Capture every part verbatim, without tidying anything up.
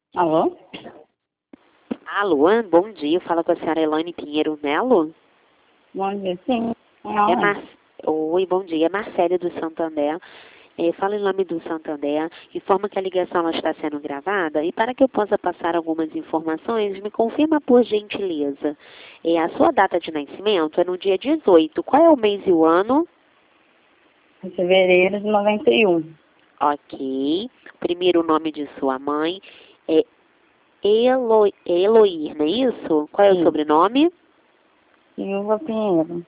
Alô? Alô, bom dia. Fala com a senhora Elaine Pinheiro Melo. Bom dia, sim. É Não, Mar... Oi, bom dia. É Marcélia do Santander. É, fala em nome do Santander. Informa que a ligação ela está sendo gravada e para que eu possa passar algumas informações, me confirma por gentileza. É, a sua data de nascimento é no dia dezoito. Qual é o mês e o ano? em fevereiro de noventa e um. Ok. Primeiro nome de sua mãe é Elo... Eloir, não é isso? Qual é o Sim. sobrenome? Silva Pinheiro.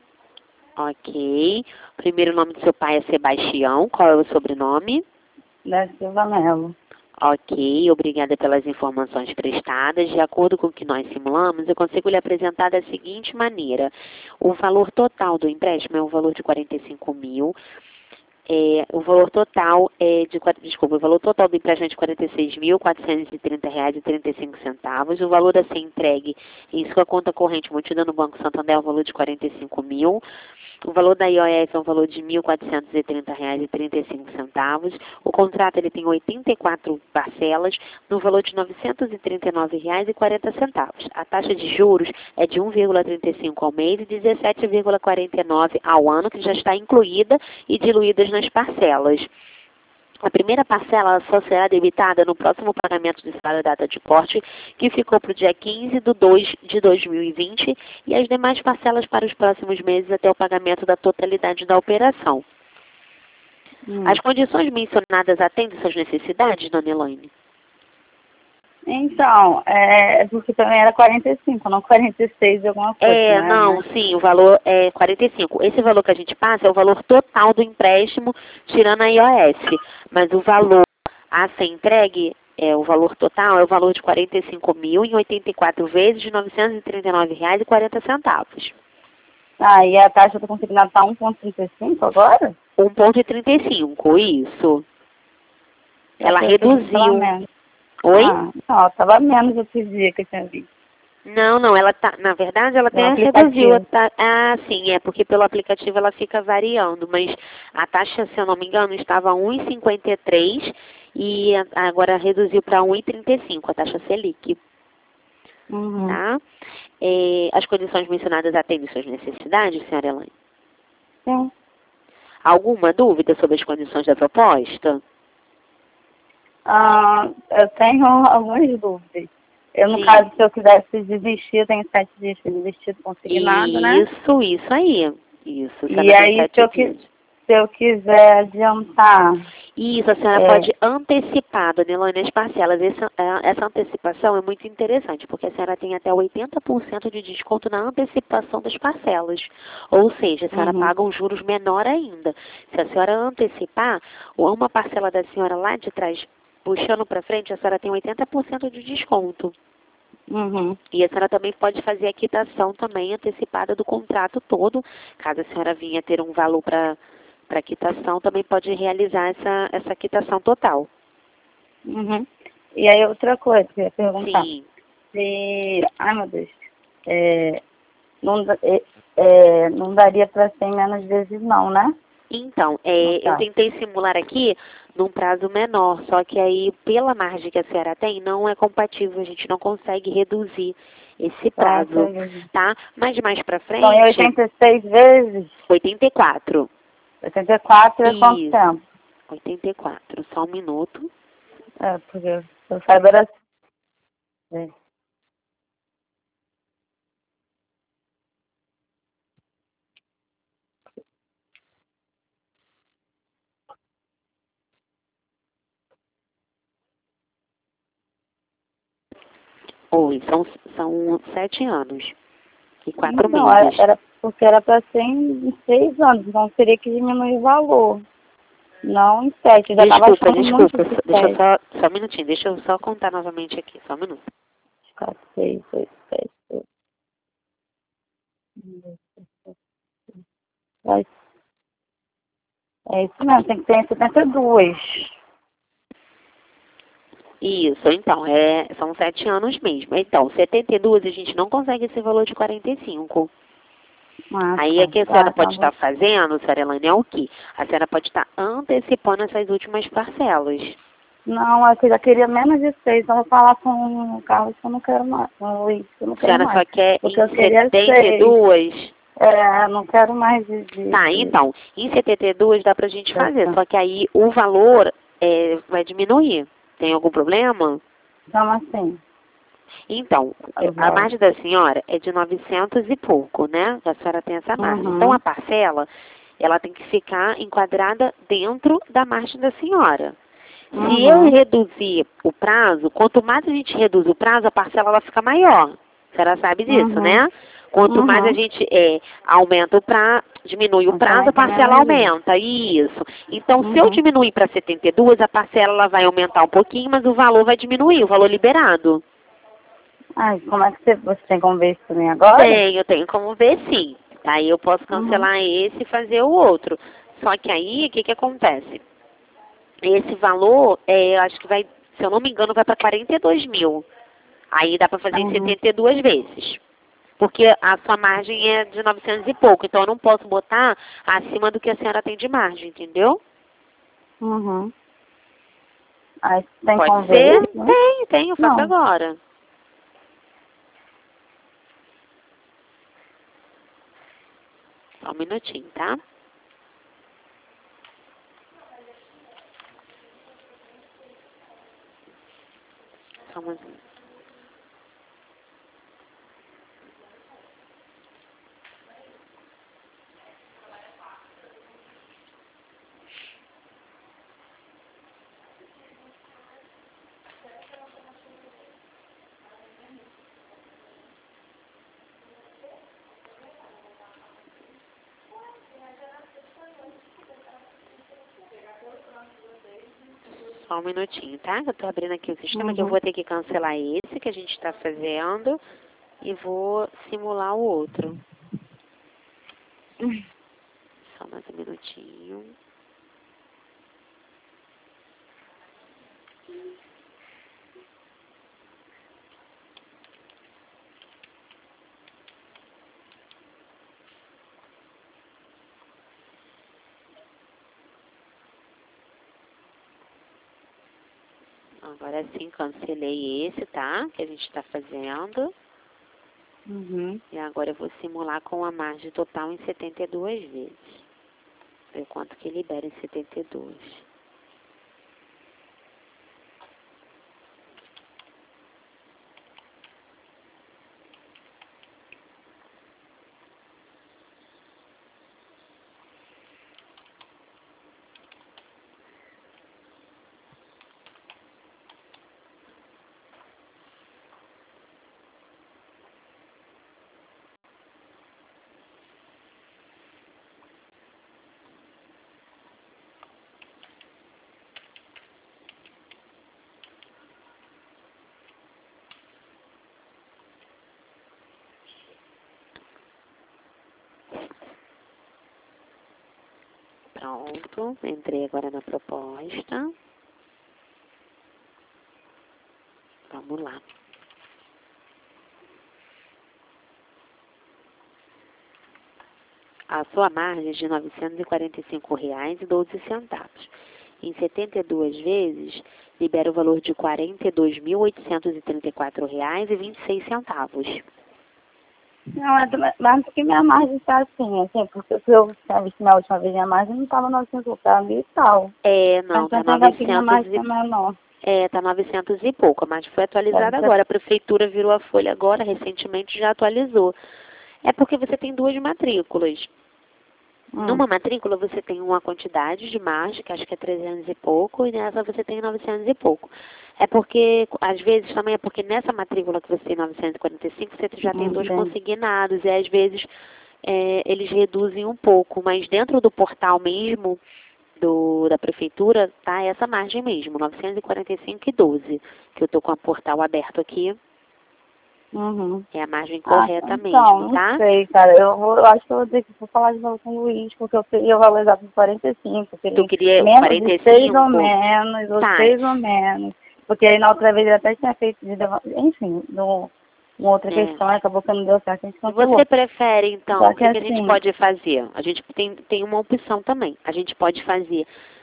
Ok. Primeiro nome do seu pai é Sebastião. Qual é o sobrenome? Da Silva Melo. Ok. Obrigada pelas informações prestadas. De acordo com o que nós simulamos, eu consigo lhe apresentar da seguinte maneira. O valor total do empréstimo é o valor de quarenta e cinco mil. É, o valor total é de, desculpa, o valor total do empréstimo é de quarenta e seis mil, quatrocentos e trinta reais e trinta e cinco centavos. O valor a ser entregue em sua conta corrente mantida no Banco Santander é o valor de quarenta e cinco mil. O valor da I O F é um valor de mil quatrocentos e trinta reais e trinta e cinco centavos. O contrato ele tem oitenta e quatro parcelas no valor de novecentos e trinta e nove reais e quarenta centavos. A taxa de juros é de um vírgula trinta e cinco ao mês e dezessete vírgula quarenta e nove ao ano, que já está incluída e diluídas nas parcelas. A primeira parcela só será debitada no próximo pagamento de salário data de corte, que ficou para o dia quinze de dois de dois mil e vinte, e as demais parcelas para os próximos meses até o pagamento da totalidade da operação. Hum. As condições mencionadas atendem suas necessidades, dona Elaine? Então, é porque também era quarenta e cinco, não quarenta e seis alguma coisa, É, né? não, Mas, sim, o valor é quarenta e cinco. Esse valor que a gente passa é o valor total do empréstimo, tirando a I O F. Mas o valor a ser entregue, é, o valor total é o valor de quarenta e cinco mil em oitenta e quatro vezes de novecentos e trinta e nove reais e quarenta centavos. ah, e a taxa do consignado está um vírgula trinta e cinco agora? um vírgula trinta e cinco, isso. Eu Ela pensei que estava reduziu. menos. Oi? Ah, não, estava menos outro dia que eu tinha visto. Não, não, ela tá, na verdade, ela No até reduziu a aplicativo. ta... Ah, sim, é porque pelo aplicativo ela fica variando, mas a taxa, se eu não me engano, estava um vírgula cinquenta e três e a- agora reduziu para um vírgula trinta e cinco, a taxa Selic, Uhum. tá? É, as condições mencionadas atendem suas necessidades, senhora Elaine? Sim. Alguma dúvida sobre as condições da proposta? Ah, eu tenho algumas dúvidas. Eu, no caso, Sim. se eu quisesse desistir, eu tenho sete dias para desistir do consignado, né? Isso, isso aí. Isso, a E senhora tem aí, se sete eu, qui- dias. se eu quiser adiantar, Isso, a senhora é, pode antecipar, dona Elaine, as parcelas. Essa, é, essa antecipação é muito interessante, porque a senhora tem até oitenta por cento de desconto na antecipação das parcelas. Ou seja, a senhora uhum, paga um juros menor ainda. Se a senhora antecipar, uma parcela da senhora lá de trás, puxando para frente, a senhora tem oitenta por cento de desconto. uhum, E a senhora também pode fazer a quitação também antecipada do contrato todo, caso a senhora vinha ter um valor para para quitação, também pode realizar essa, essa quitação total. uhum. E aí, outra coisa que eu ia perguntar. Sim. Se, ai, meu Deus, é, não, da- é, é, não daria para ser em menos vezes não, né? Então, No é, eu caso. tentei simular aqui num prazo menor, só que aí, pela margem que a senhora tem, não é compatível, a gente não consegue reduzir esse Tá, prazo, beleza. tá? Mas mais para Então, em frente, oitenta e seis vezes, oitenta e quatro. oitenta e quatro é quanto Isso, tempo? oitenta e quatro. Só um minuto. É, porque eu eu saiba era assim. Oi, são, são sete anos e quatro Então, era, meses. era porque era para ser em seis anos, então teria que diminuir o valor, não em sete. Eu já estava Desculpa, achando muito desculpa, de só- deixa eu sete. só, só um minutinho, deixa eu só contar novamente aqui, só um minuto. quatro, seis, oito, sete, oito. Vai- É isso mesmo, tem que ter setenta e dois. Isso, então, é, são sete anos mesmo. Então, setenta e dois a gente não consegue esse valor de quarenta e cinco. Ah, Aí tá. é que a Tá, senhora então pode vou. estar fazendo, senhora Elaine, é o quê? A senhora pode estar antecipando essas últimas parcelas. Não, é que eu já queria menos de seis. Então eu vou falar com o Carlos que eu não quero mais. Com o Luiz que eu não A quero senhora mais. só quer Porque eu em queria setenta e seis. duas? É, não quero mais de... de, Tá, de então, em setenta e dois dá pra gente fazer, dessa. só que aí o valor é, vai diminuir. Tem algum problema? Então, assim, Então, eu a vou... margem da senhora é de novecentos e pouco, né? A senhora tem essa margem. Então, Uhum, a parcela, ela tem que ficar enquadrada dentro da margem da senhora. Se eu uhum, reduzir o prazo, quanto mais a gente reduz o prazo, a parcela ela fica maior. A senhora sabe disso, uhum, né? Quanto mais a uhum. gente é, aumenta o prazo, diminui o Mas prazo, também a tem minha parcela alergia. aumenta. Isso. Então, se eu Uhum. diminuir para setenta e dois, a parcela ela vai aumentar um pouquinho, mas o valor vai diminuir, o valor liberado. Ai, como é que você, você tem como ver isso pra mim agora? Tenho, tenho como ver sim. Aí eu posso Uhum. cancelar esse e fazer o outro. Só que aí, o que que acontece? Esse valor, é, eu acho que vai, se eu não me engano, vai para quarenta e dois mil. Aí dá para fazer em Uhum. setenta e duas vezes. Porque a sua margem é de novecentos e pouco. Então eu não posso botar acima do que a senhora tem de margem, entendeu? Uhum. Aí tem Pode como ver ser? isso, né? Tem, tem, eu faço Não. agora. Só um minutinho, tá? Só um minutinho. Só um minutinho, tá? Eu tô abrindo aqui o sistema que eu Uhum. vou ter que cancelar esse que a gente está fazendo e vou simular o outro. Só mais um minutinho. Agora sim, cancelei esse, tá? Que a gente está fazendo. Uhum. E agora eu vou simular com a margem total em setenta e duas vezes. Ver quanto que libera em setenta e dois. Pronto, entrei agora na proposta. Vamos lá. A sua margem é de novecentos e quarenta e cinco reais e doze centavos. Em setenta e duas vezes, libera o valor de quarenta e dois mil oitocentos e trinta e quatro reais e vinte e seis centavos. Não, é também- mas porque minha margem está assim, assim, porque se eu tinha visto na última vez minha margem não estava novecentos, estava mil e tal. É, Mas não, tá então aqui minha novecentos margem e, é menor. é, tá novecentos e pouco, mas foi Deve atualizada ser. agora. A prefeitura virou a folha agora, recentemente já atualizou. É porque você tem duas matrículas. Hum. Numa matrícula você tem uma quantidade de margem, que acho que é trezentos e pouco, e nessa você tem novecentos e pouco. É porque, às vezes, também é porque nessa matrícula que você tem novecentos e quarenta e cinco, você já tem dois Entendi. consignados, e às vezes é, eles reduzem um pouco, mas dentro do portal mesmo, do, da prefeitura, tá essa margem mesmo, novecentos e quarenta e cinco e doze, que eu tô com o portal aberto aqui, Uhum. é a margem Ah, correta então, mesmo, não tá? sei, cara. Eu, vou, eu acho que eu vou ter que vou falar de novo com o Luiz, porque eu queria valorizar por quarenta e cinco. Eu Tu queria queria menos quarenta de e seis ou cinco? menos, ou Tá, seis ou menos. Porque aí na outra vez ele até tinha feito, de, devo- enfim, no, uma outra é. questão, acabou que não deu certo, a gente Você cancelou. prefere, então, Só o que que, que a gente assim, pode fazer? A gente tem, tem uma opção também. A gente pode fazer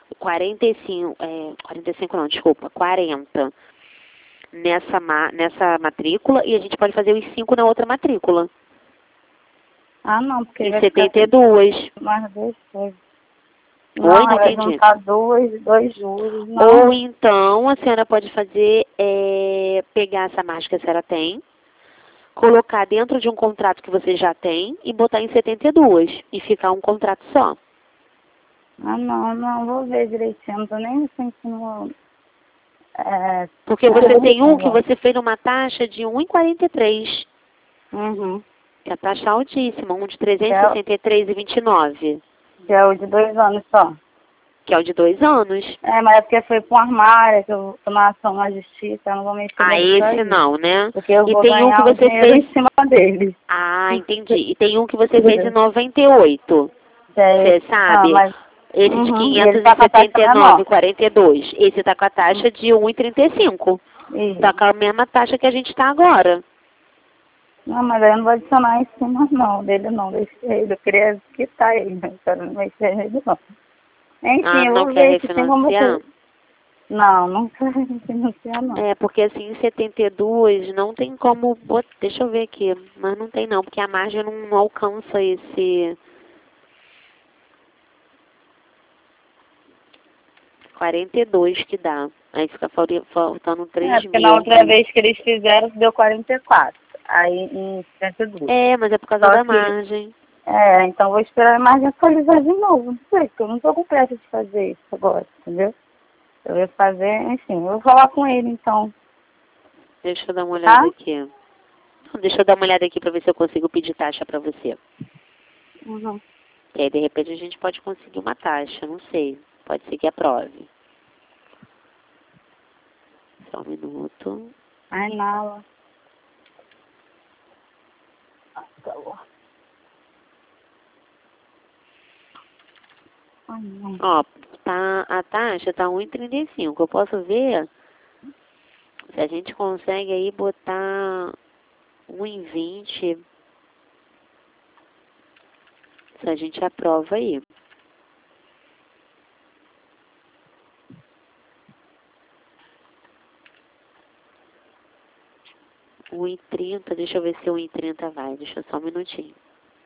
quarenta e cinco, é, quarenta e cinco não, desculpa, quarenta nessa, ma nessa matrícula e a gente pode fazer os cinco na outra matrícula. Ah, não, porque Em vai setenta e ficar dois. mais duas coisas. Oi, Não, não vai entendi. juntar dois, dois juros, não. Ou então a senhora pode fazer, é, pegar essa margem que a senhora tem, colocar dentro de um contrato que você já tem e botar em setenta e dois e ficar um contrato só. Ah, não, não, vou ver direitinho, não tô nem sentindo... É, Porque você tem um que agora. você fez uma taxa de um vírgula quarenta e três, Uhum. que é a taxa altíssima, um de trezentos Que e é, sessenta e três vírgula vinte e nove, que é o de dois anos só. que é o de dois anos. É, mas é porque foi para um armário, que eu tô na ação na justiça, eu não vou mexer Ah, nisso esse aí. não, né? Porque eu E vou tem um que ganhar o você dinheiro fez... em cima dele. Ah, entendi. E tem um que você fez em noventa e oito, Que é você esse, ah, sabe? mas, Esse de uhum, e ele quinhentos tá e com a taxa setenta e nove menor. vírgula quarenta e dois. Esse está com a taxa de um vírgula trinta e cinco. Isso. Está com a mesma taxa que a gente está agora. Não, mas aí eu não vou adicionar em cima não, dele não, deixa ele, eu queria quitar ele, não quero mexer nele não. Ah, Enfim, eu não vou quer ver se tem como refinanciar? você... Não, não quero refinanciar não. É, porque assim, em setenta e dois não tem como botar... Deixa eu ver aqui. Mas não tem não, porque a margem não, não alcança esse... quarenta e dois que dá. Aí fica fal- faltando É, três porque na mil. outra vez que eles fizeram, deu quarenta e quatro, aí em setenta e dois. É, mas é por causa Só da que, margem. é, então vou esperar a imagem atualizar de novo, não sei, porque eu não tô com pressa de fazer isso agora, entendeu? Eu ia fazer, enfim, eu vou falar com ele então, Deixa eu dar uma olhada tá? aqui. Deixa eu dar uma olhada aqui pra ver se eu consigo pedir taxa pra você. Uhum. E aí, de repente, a gente pode conseguir uma taxa, não sei. Pode ser que aprove. Só um minuto. Ai, não. Ai, calor. Ai, não. Ó, tá, a taxa tá um vírgula trinta e cinco. Eu posso ver se a gente consegue aí botar um vírgula vinte. Se a gente aprova aí. um vírgula trinta, deixa eu ver se um vírgula trinta vai. Deixa eu só um minutinho.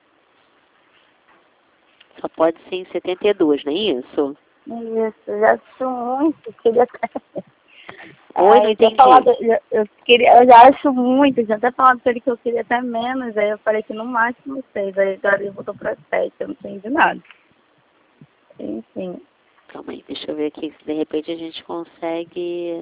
Só pode ser em setenta e dois, não é isso? Isso, eu já acho muito, queria até... Oi, não É, eu, tinha entendi. falado, eu, eu queria, eu já acho muito, eu tinha até falado pra ele que eu queria até menos, aí eu falei que no máximo seis, aí agora ele voltou pra sete, eu não entendi nada. Enfim. Calma aí, deixa eu ver aqui se de repente a gente consegue...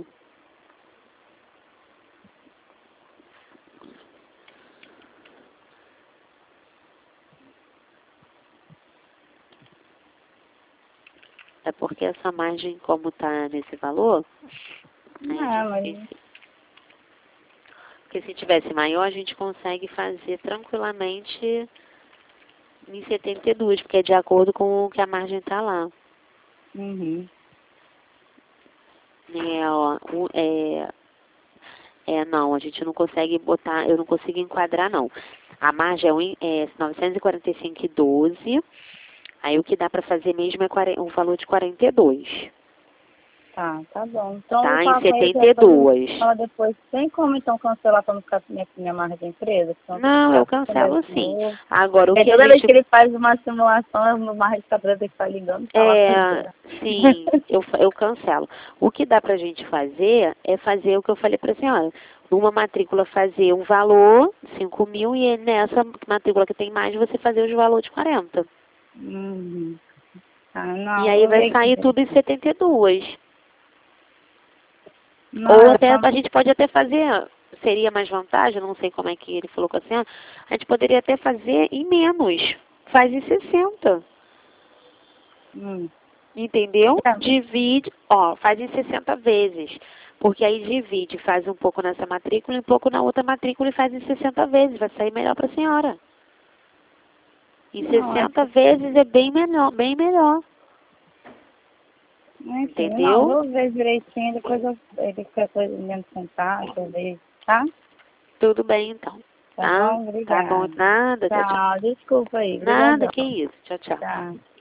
É porque essa margem, como está nesse valor, aí É, é mas... difícil. Porque se tivesse maior, a gente consegue fazer tranquilamente em setenta e dois, porque é de acordo com o que a margem está lá. Uhum. É, ó, o- é, é, não, a gente não consegue botar, eu não consigo enquadrar, não. A margem é, um- é novecentos e quarenta e cinco vírgula doze, aí o que dá para fazer mesmo é quarenta, um valor de quarenta e dois. Tá, tá bom. Então eu vou Tá, em falar com ele setenta e depois, dois. fala depois. Tem como então cancelar pra não ficar com minha, minha marca de empresa? Senão tem que Não, eu ficar cancelo de sim. novo. Agora, o Porque que a toda vez gente... que ele faz uma simulação, o meu registrador tem que estar ligando pra lá É, fazer. sim, eu, fa- eu cancelo. O que dá pra gente fazer é fazer o que eu falei pra senhora. Numa matrícula fazer um valor, cinco mil, e nessa matrícula que tem mais, você fazer os valores de quarenta. Uhum. Ah, E não, aí vou vai ver sair aqui. tudo em setenta e dois. Não, Ou é até, só... a gente pode até fazer, seria mais vantagem, não sei como é que ele falou com a senhora, a gente poderia até fazer em menos. Faz em sessenta. Hum. Entendeu? É. Divide, ó, faz em sessenta vezes. Porque aí divide, faz um pouco nessa matrícula e um pouco na outra matrícula e faz em sessenta vezes. Vai sair melhor para a senhora. Em Não, é... sessenta vezes é bem melhor, bem melhor. Enfim, não, Entendeu? vou ver direitinho, depois eu... Ele quer coisa dentro de contato, eu vejo, tá? Tudo bem então. Tá Tá? bom? Tá bom. Obrigada. Nada, tchau, tchau. Tchau, desculpa aí, Nada, obrigadão. que isso. Tchau, tchau. Tchau.